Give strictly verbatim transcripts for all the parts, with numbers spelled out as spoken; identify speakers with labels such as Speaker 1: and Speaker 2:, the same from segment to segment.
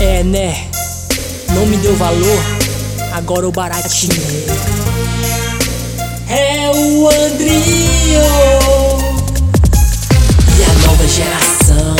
Speaker 1: É, né? Não me deu valor, agora eu baratinei. É o Andrio e a nova geração.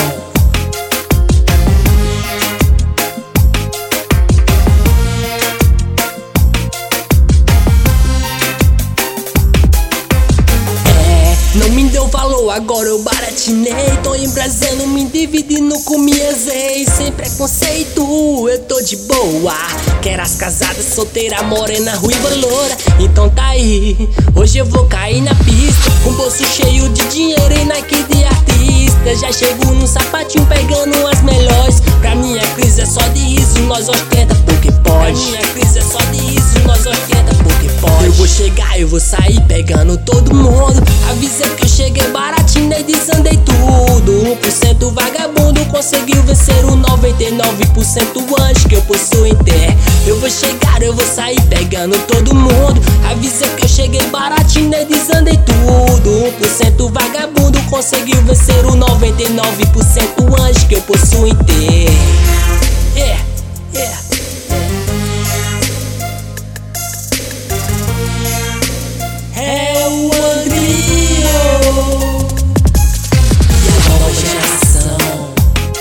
Speaker 1: Não me deu valor, agora eu baratinei. Tô embrasando, me dividindo com minhas ex. Sem preconceito, eu tô de boa. Quero as casadas, solteira, morena, ruiva, loura. Então tá aí, hoje eu vou cair na pista, com bolso cheio de dinheiro e Nike de artista. Já chego no sapatinho pegando as melhores. Pra minha crise é só de riso, nós ostenta porque pode. Pra minha crise é só de riso, nós ostenta porque pode. Eu vou chegar, eu vou sair pegando todo mundo. Avisa que eu cheguei baratinei, desandei tudo. Um por cento vagabundo conseguiu vencer o noventa e nove por cento anjo que eu possuo em terra. Eu vou chegar, eu vou sair pegando todo mundo. Avisa que eu cheguei baratinei, desandei tudo. Um por cento vagabundo conseguiu vencer o noventa e nove por cento anjo que eu possuo em terra. Yeah, yeah. É o Andrio e a nova geração.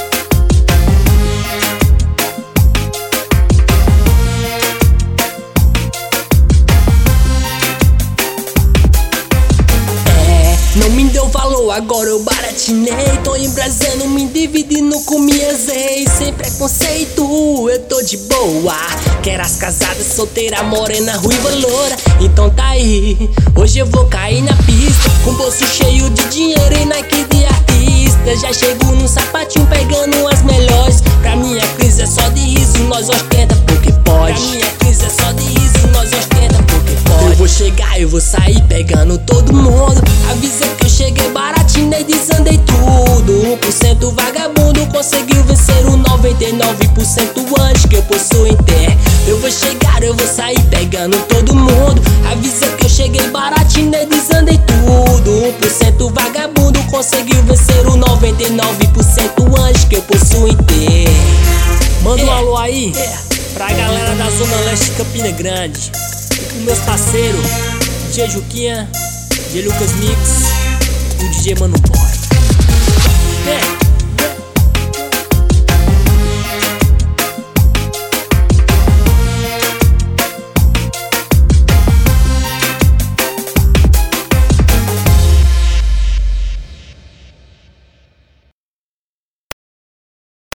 Speaker 1: É, não me deu valor, agora eu baratinei. Tô embrasando, me dividindo com minhas ex. Sem preconceito, eu tô de boa. Quero as casadas, solteira, morena, ruiva, loura. Então tá aí, hoje eu vou cair na pista, com bolso cheio de dinheiro e Nike de artista. Já chego no sapatinho pegando as melhores. Pra minha crise é só de riso, nós ostenta porque pode. Pra minha crise é só de riso, nós ostenta porque pode. Eu vou chegar, eu vou sair pegando todo mundo. Avisa que eu cheguei baratinei, desandei tudo. Um por cento vagabundo conseguiu vencer o noventa e nove por cento anjo que eu possuo em terra. Eu vou chegar, eu vou sair pegando todo mundo. Avisa que eu cheguei baratinei, desandei tudo. Um por cento vagabundo conseguiu vencer o noventa e nove por cento anjo que eu possuo em terra. Manda um alô aí pra galera da Zona Leste de Campina Grande e com meus parceiros D J Juquinha, D J Lucas Mix e o D J Mano Boy. É.